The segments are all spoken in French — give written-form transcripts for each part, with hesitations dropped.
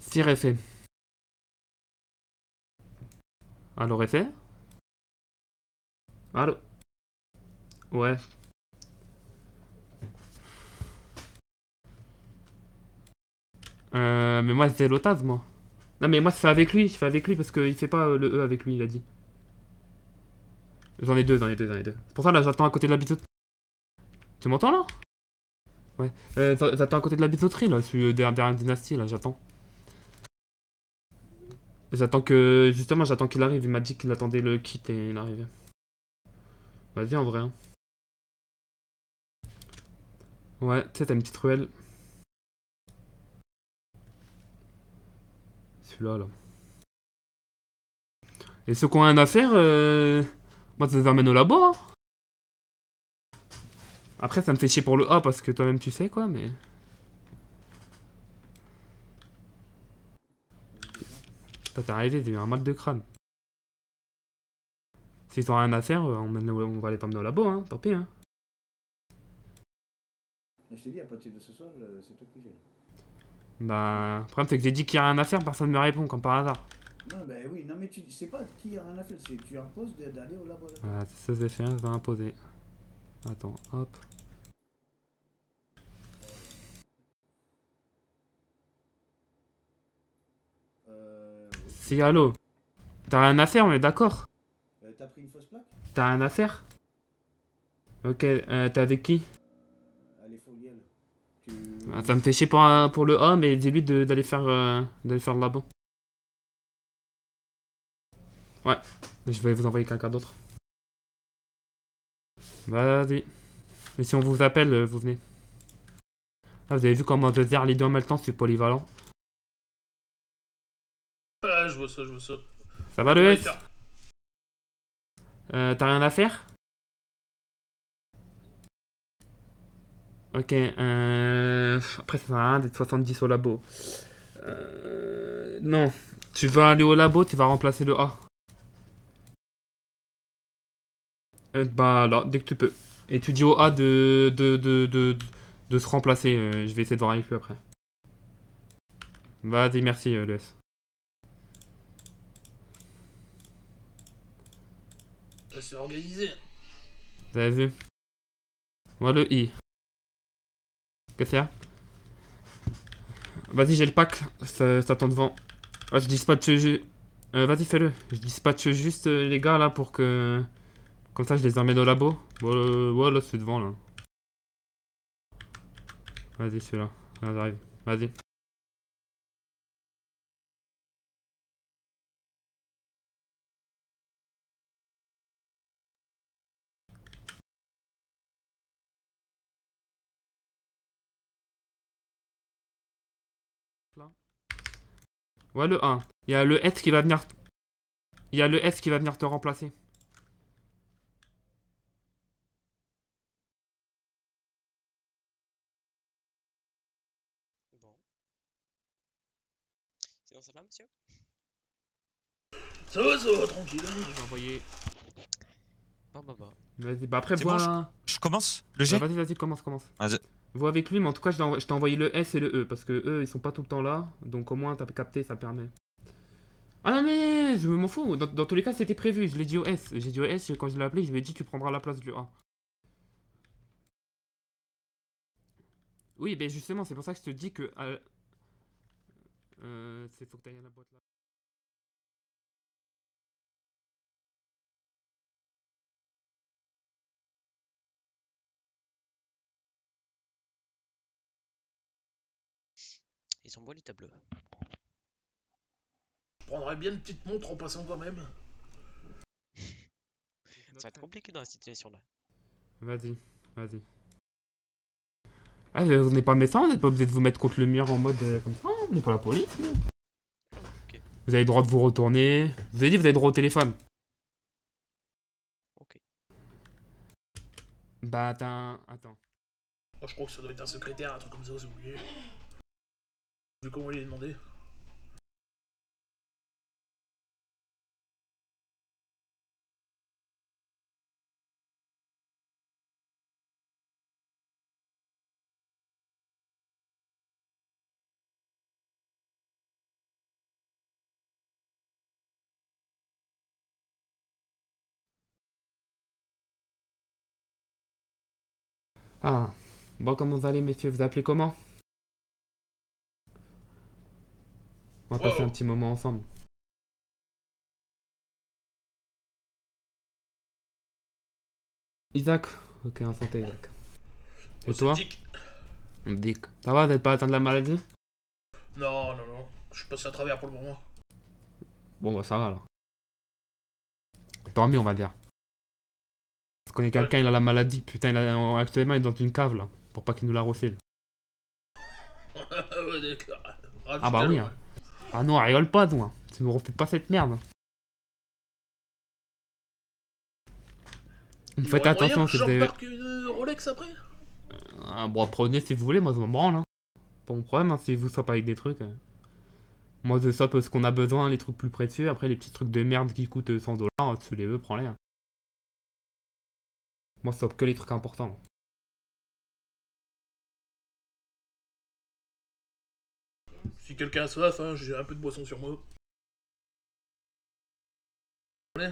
Sire est fait. Alors est fait. Allô. Ouais. Mais moi c'est l'otase moi. Non mais moi je fais avec lui, je fais avec lui parce qu'il fait pas le E avec lui, il a dit. J'en ai deux, j'en ai deux, j'en ai deux. C'est pour ça là j'attends à côté de la bisouterie. Tu m'entends là? Ouais. J'attends à côté de la bisouterie là, celui derrière Dynasty là, j'attends. J'attends que. Justement, j'attends qu'il arrive. Il m'a dit qu'il attendait le kit et il arrive. Vas-y en vrai, hein. Ouais, tu sais, t'as une petite ruelle. Celui-là, là. Et ceux qui ont rien à faire, moi, ça les amène au labo, hein. Après, ça me fait chier pour le A parce que toi-même, tu sais, quoi, mais. Toi, t'es arrivé, t'as eu un mal de crâne. S'ils ont rien à faire, on va les t'emmener au labo, hein. Tant pis, hein. Mais je t'ai dit, à partir de ce soir, c'est toi qui gères. Bah, le problème, c'est que j'ai dit qu'il y a rien à faire, personne me répond, comme par hasard. Non, ben oui, non, mais tu sais pas qui a rien à faire, c'est tu imposes d'aller au laboratoire. Voilà, c'est ça que je vais faire, je vais imposer. Attends, hop. Ok. Si, allô. T'as rien à faire, on est d'accord. T'as pris une fausse plaque? T'as rien à faire. Ok, t'es avec qui? Elle est folielle. Ah, ça me fait chier pour le A, mais dis-lui d'aller faire le labo. Ouais, je vais vous envoyer quelqu'un d'autre. Vas-y. Mais si on vous appelle, vous venez. Ah, vous avez vu comment je gère les deux en même temps, c'est polyvalent. Ah, je vois ça, je vois ça. Ça va le Ouais, S? T'as rien à faire? Ok, après ça sert à rien d'être 70 au labo. Non. Tu vas aller au labo, tu vas remplacer le A. Bah là, dès que tu peux. Et tu dis au A de se remplacer. Je vais essayer de voir avec lui après. Vas-y, merci, le S. c'est organisé. Vous avez vu? Voilà le I. Qu'est-ce qu'il y a? Vas-y, j'ai le pack. Ça t'en devant. Ah, je dispatche. Vas-y, fais-le. Je dispatche juste les gars là pour que. Comme ça, je les emmène au labo. Voilà, c'est devant là. Vas-y, celui-là. Là, j'arrive. Vas-y. Là. Ouais, le 1. Il y a le S qui va venir. Il y a le S qui va venir te remplacer. Bon. Sinon, ça va, monsieur? Ça va, tranquille. Je vais envoyer. Bon, bah, bah. Vas-y, bah après, C'est bon, vois. je commence le Bah, jet? vas-y, commence, commence. Vas-y. Vois avec lui, mais en tout cas, je t'ai envoyé le S et le E. Parce que eux, ils sont pas tout le temps là. Donc au moins, t'as capté, ça permet. Ah non, mais je m'en fous. Dans tous les cas, c'était prévu. Je l'ai dit au S. J'ai dit au S, quand je l'ai appelé, je lui ai dit, tu prendras la place du A. Oui, ben justement, c'est pour ça que je te dis que. C'est faut que t'ailles à la boîte là. Ils sont beaux, les tableaux. Je prendrais bien une petite montre en passant quand même. Ça va être compliqué dans la situation là. Vas-y, vas-y. Ah, vous n'êtes pas médecin, vous n'êtes pas obligé de vous mettre contre le mur en mode comme ça, vous n'êtes pas la police. Ok, Vous avez le droit de vous retourner. Vous avez dit, vous avez le droit au téléphone. ok. Bah, attends. Moi, je crois que ça doit être un secrétaire, un truc comme ça, c'est oublié. Vu comment il est demandé. Ah, bon, comment vous allez, messieurs? Vous appelez comment? On va passer un Wow. petit moment ensemble. Isaac? Ok, enchanté, Isaac. Oh, Et c'est toi? Dick. Dick. Ça va, vous n'êtes pas atteint de la maladie? Non, non, non. Je suis passé à travers pour le moment. Bon, bah ça va alors. Tant mieux, on va dire. Je connais Ouais. quelqu'un, il a la maladie, putain, actuellement il est dans une cave là, pour pas qu'il nous la refile. Ouais, d'accord. Ah Rajoute bah à oui, l'eau, hein. hein. Ah non, rigole pas, toi. Tu nous refais pas cette merde. Il y Faites aurait moyen attention que si vous avez. j'embarque une Rolex après? Ah, bon, prenez si vous voulez, moi je m'en branle. Hein. Pas mon problème, hein, si vous sortez avec des trucs. Moi je stoppe ce qu'on a besoin, les trucs plus précieux. Après, les petits trucs de merde qui coûtent 100 dollars, tu les veux, prends-les. Hein. Moi je stoppe que les trucs importants. Si quelqu'un a soif, hein, j'ai un peu de boisson sur moi. Allez.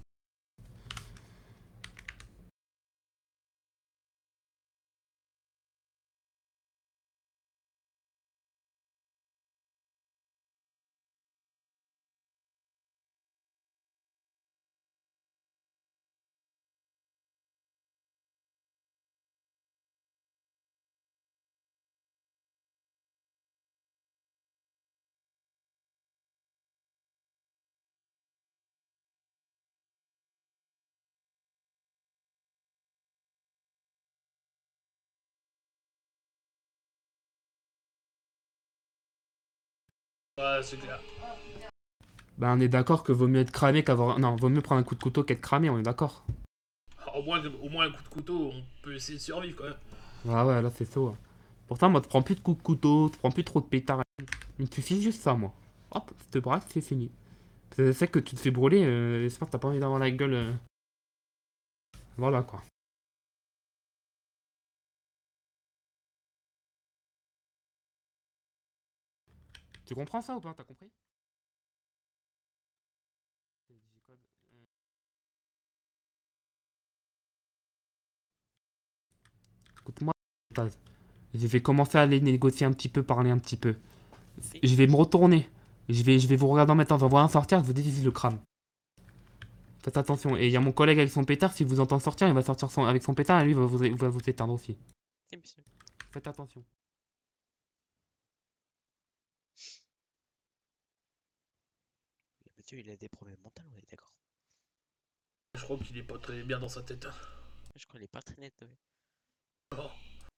Ouais, c'est clair. Bah on est d'accord que vaut mieux être cramé qu'avoir. Non, vaut mieux prendre un coup de couteau qu'être cramé, on est d'accord. Au moins un coup de couteau, on peut essayer de survivre quand même. Ah ouais, là c'est chaud. Hein. Pourtant, moi, tu prends plus de coups de couteau, tu prends plus trop de pétards. Il me suffit juste ça, moi. Hop, je te braque, c'est fini. C'est que tu te fais brûler, j'espère que t'as pas envie d'avoir la gueule. Voilà quoi. Tu comprends ça ou pas? T'as compris? Écoute-moi, Taz. Je vais commencer à aller négocier un petit peu, parler un petit peu. Oui. Je vais me retourner. Je vais vous regarder en même temps. J'en vois un sortir, je vous dis, le crame. Faites attention. Et il y a mon collègue avec son pétard, si vous entendez sortir, il va sortir avec son pétard et lui va vous éteindre aussi. Oui, monsieur. Faites attention. Le monsieur, il a des problèmes mentaux, on est d'accord. Je crois qu'il est pas très bien dans sa tête. Je crois qu'il est pas très net, ouais. Oh.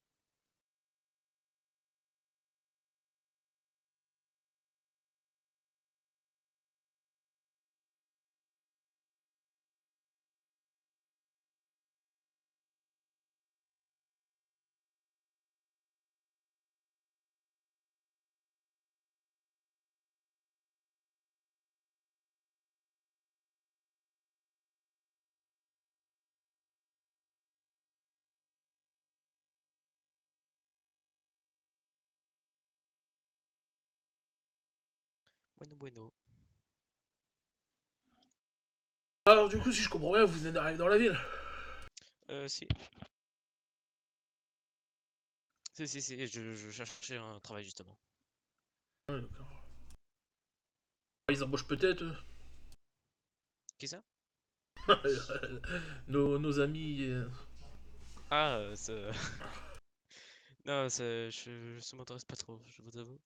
Bueno, bueno. Alors du coup, si je comprends bien, vous venez d'arriver dans la ville. Si. Si, je cherchais un travail justement. Ouais, d'accord. Ils embauchent peut-être. Qui ça? Nos amis. Ah, ça. Non, ça m'intéresse pas trop, je vous avoue.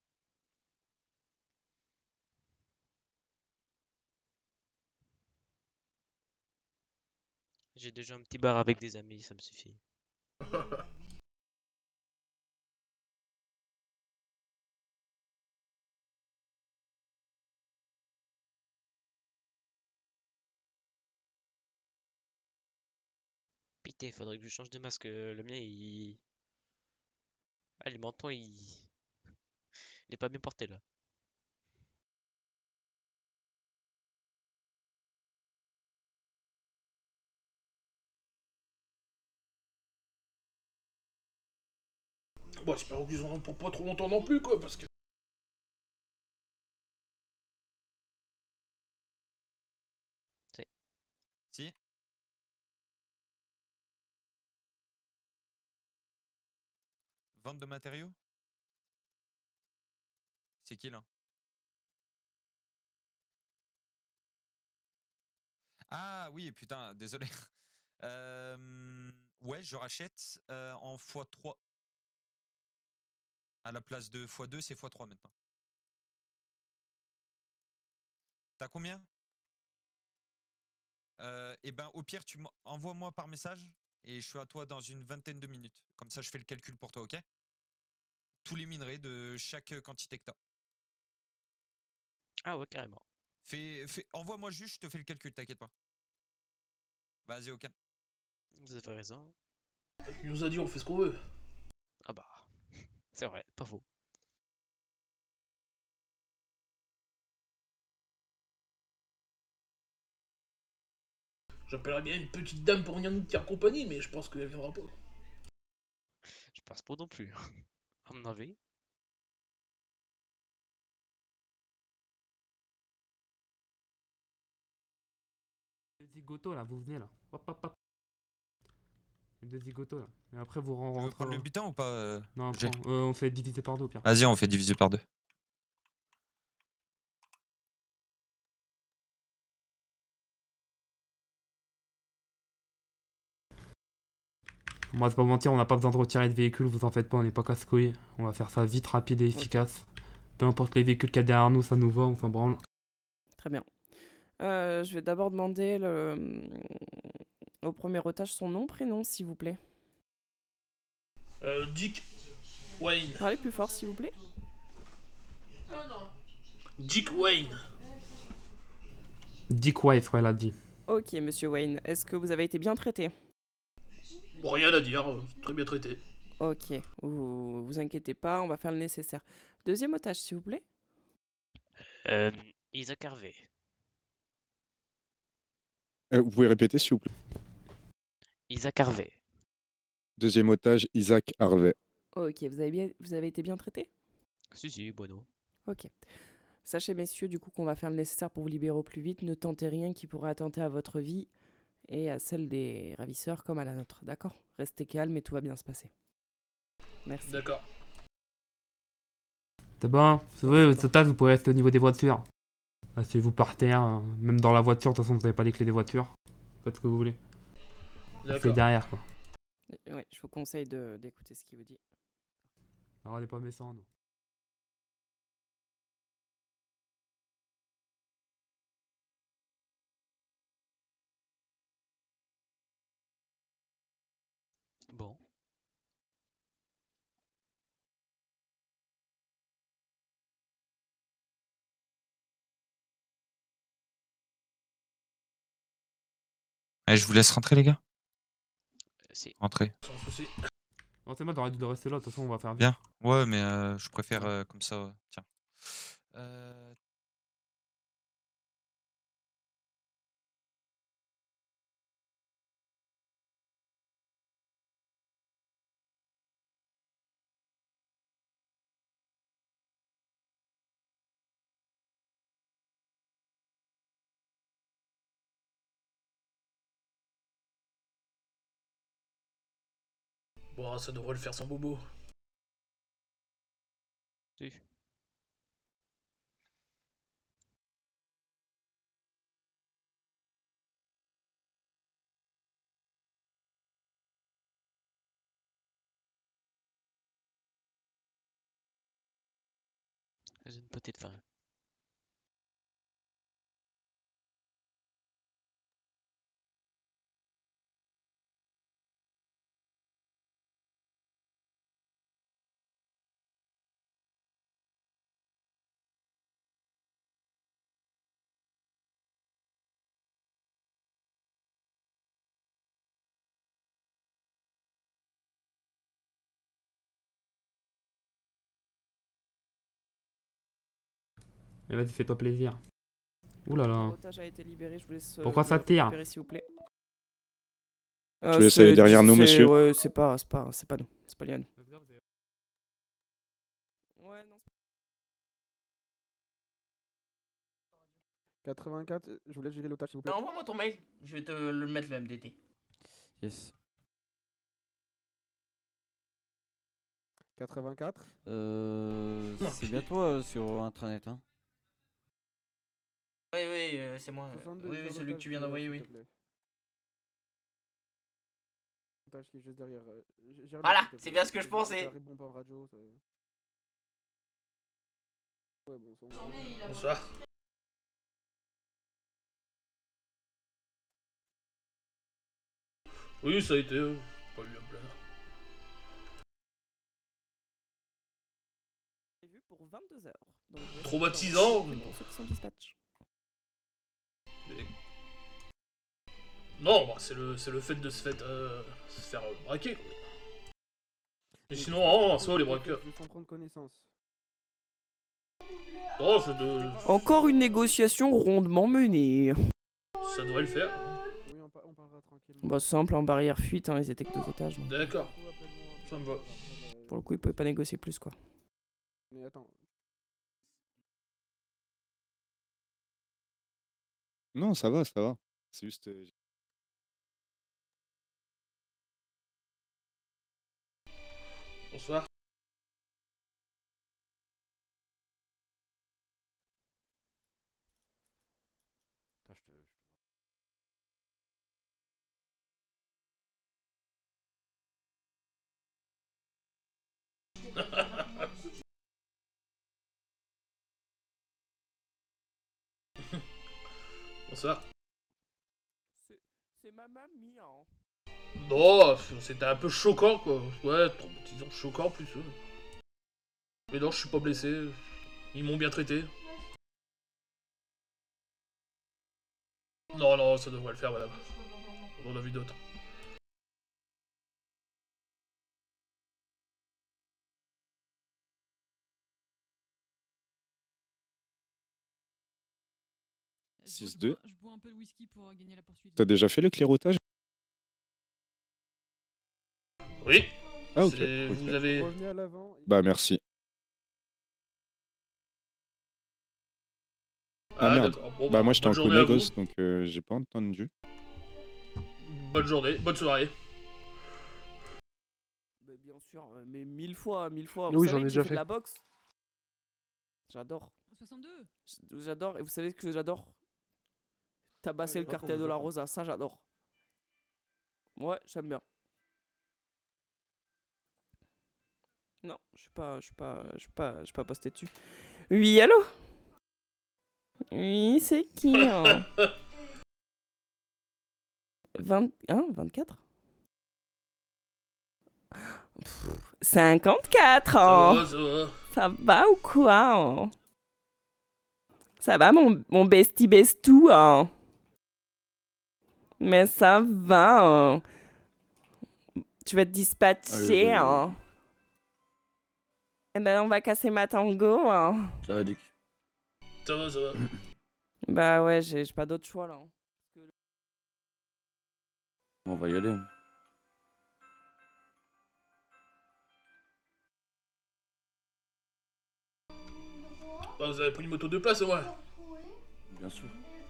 J'ai déjà un petit bar avec des amis, ça me suffit. Pité, faudrait que je change de masque. Le mien, il. Ah, les mentons, il est pas bien porté là. Bon, espérons qu'ils en ont pour pas trop longtemps non plus, quoi, parce que. C'est- Si Vente de matériaux? C'est qui là? Ah oui, putain, désolé. Ouais, je rachète en x3. À la place de x2, c'est x3 maintenant. T'as combien? Eh ben, au pire, envoie-moi par message et je suis à toi dans une vingtaine de minutes. Comme ça, je fais le calcul pour toi, ok? Tous les minerais de chaque quantité que t'as. Ah ouais, carrément. Envoie-moi juste, je te fais le calcul, t'inquiète pas. Vas-y, ok. Vous avez raison. Il nous a dit on fait ce qu'on veut. Ah bah, c'est vrai, pas faux. J'appellerais bien une petite dame pour venir nous tenir compagnie, mais je pense qu'elle viendra pas. Je pense pas non plus. À mon avis. Les zigotos là, vous venez là. Hop, hop, hop. Les deux zigotos là. Et après vous Tu veux rentrez. prendre le butin ou pas Non, G on fait diviser par deux au pire. Vas-y, on fait diviser par deux. On va pas mentir, on n'a pas besoin de retirer de véhicule, vous en faites pas, on n'est pas casse-couilles. On va faire ça vite, rapide et efficace. Peu importe les véhicules qu'il y a derrière nous, ça nous va, on s'en branle. Très bien. Je vais d'abord demander au premier otage son nom, prénom, s'il vous plaît. Dick Wayne. Parlez plus fort, s'il vous plaît. Dick Wayne. Dick Wife, ouais, elle a dit. Ok, monsieur Wayne. Est-ce que vous avez été bien traité? Bon, rien à dire, très bien traité. Ok, vous inquiétez pas, on va faire le nécessaire. Deuxième otage, s'il vous plaît. Isaac Harvey. Vous pouvez répéter, s'il vous plaît. Isaac Harvey. Deuxième otage, Isaac Harvey. Ok, vous avez été bien traité? Si, bueno. Ok. Sachez, messieurs, du coup, qu'on va faire le nécessaire pour vous libérer au plus vite. Ne tentez rien qui pourrait attenter à votre vie et à celle des ravisseurs comme à la nôtre, d'accord? Restez calme et tout va bien se passer. Merci. D'accord. C'est bon, vous savez, votre otage, vous pouvez rester au niveau des voitures. Asseyez-vous par terre, même dans la voiture, de toute façon, vous n'avez pas les clés des voitures. Faites ce que vous voulez. C'est D'accord. derrière, quoi. Ouais, je vous conseille d'écouter ce qu'il vous dit. Alors, on n'est pas méchants, non. Bon. Allez, je vous laisse rentrer, les gars. Si. Rentrez. Sans souci. Non, c'est moi, t'aurais dû de rester là, de toute façon, on va faire vite. Bien. Ouais, mais je préfère comme ça. Tiens. Bon, ça devrait le faire sans bobo. Si. J'ai une petite faim. Et vas-y, fais-toi plaisir. Ouh là là. L'otage a été libéré, je vous laisse Pourquoi ça le tire? récupérer, s'il vous plaît. Tu veux essayer derrière nous, monsieur? Ouais, c'est pas nous, c'est pas Lyon. Ouais, non, 84, je vous laisse gérer l'otage, s'il vous plaît. Envoie-moi ton mail, je vais te le mettre le MDT. Yes. 84. C'est bien toi sur intranet, hein. Oui, oui, c'est moi. 62, Oui, oui, faire celui que l'otage tu viens qui est là, d'envoyer, s'il oui. te plaît. L'otage qui est juste derrière. Gère-le, Voilà, s'il te c'est plaît. bien ce que je pensais. Ça répond pas en radio. Ça... Ouais, bon, ça, Bonsoir. Oui, ça a été. Pas eu à plaindre. Prévu pour 22 heures. Donc, je vais Traumatisant. pour ceux qui sont dispatch. Mais- Non, bah, c'est le fait de se faire braquer. Quoi. Mais sinon, en soi, les braqueurs. Je vais s'en prendre connaissance. Oh, c'est de... Encore une négociation rondement menée. Ça devrait le faire. Oui, on parlera tranquillement. Bah simple, en barrière fuite, hein, ils étaient que 2 étages. donc. D'accord. Ça me va. Pour le coup, ils pouvaient pas négocier plus quoi. Mais attends. Non, ça va, ça va. C'est juste. Bonsoir. Bonsoir. C'est ma mamie, hein. Non, c'était un peu choquant, quoi. Ouais, disons choquant plus. Mais non, je suis pas blessé. Ils m'ont bien traité. Non, non, ça devrait le faire, madame. On en a vu d'autres. Je 6-2. Je bois un peu de whisky pour gagner la poursuite. T'as déjà fait le clérotage? Oui. Ah, ok. Vous avez... Revenez à l'avant. Bah, merci. Ah, merde. d'accord. Bon, Bah, moi, j'étais en bonne journée à vous. Conégos, donc j'ai pas entendu. Bonne journée, bonne soirée. Mais bien sûr, mais 1000 fois, 1000 fois. Oui, Vous j'en savez ai que déjà j'ai fait de fait. la boxe. J'adore. 62. J'adore. Et vous savez ce que j'adore? Tabasser le Pas pour cartel de vous la entendre. Rosa, ça j'adore. Ouais, j'aime bien. Non, je suis pas posté dessus. Oui, allô? Oui, c'est qui, hein? 24? 54, Ça hein? va, ça va. Ça va ou quoi, hein? Ça va, mon bestie bestou, hein? Mais ça va, hein? Tu vas te dispatcher, hein? Eh ben, on va casser ma tango, hein? Ça va, Dick. Ça va, ça va. Bah ouais, j'ai pas d'autre choix, là. On va y aller. Bah, vous avez pris une moto de place, au moins. Bien sûr.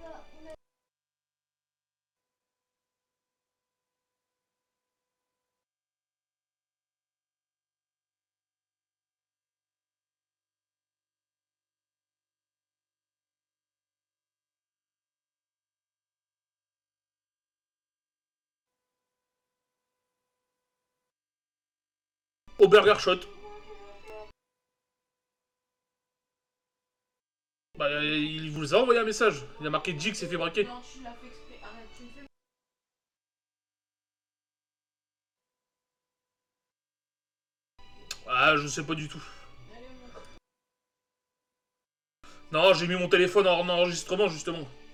Au Burger Shot. Bah, il vous a envoyé un message. Il a marqué Jig s'est fait braquer. Non, tu l'as fait exprès. Arrête, tu me fais. Ah, je sais pas du tout. Non, j'ai mis mon téléphone en enregistrement, justement.